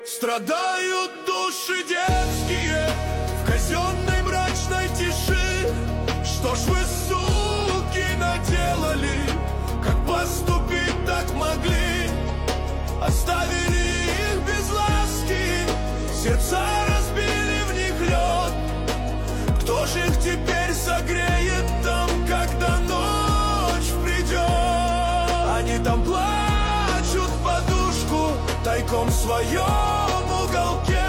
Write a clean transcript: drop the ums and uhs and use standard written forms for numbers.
Страдают души детские в казенной мрачной тиши. Что ж вы, суки, наделали? Как поступить так могли? Оставили их без ласки, сердца разбили в них лед. Кто же их теперь согреет там, когда ночь придет? Они там плачут в подушку тайком в своем уголке.